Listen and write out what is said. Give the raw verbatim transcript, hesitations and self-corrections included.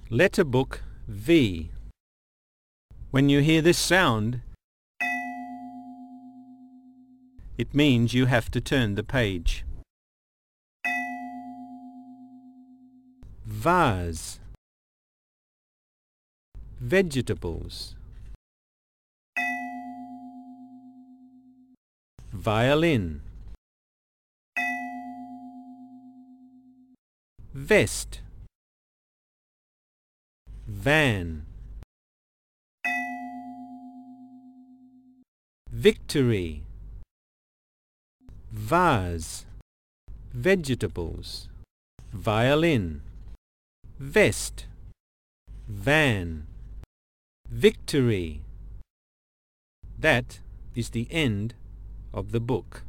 Letter book V. When you hear this sound, it means you have to turn the page. Vase. Vegetables. Violin. Vest. Van. Victory. Vase. Vegetables. Violin. Vest. Van. Victory. That is the end of the book.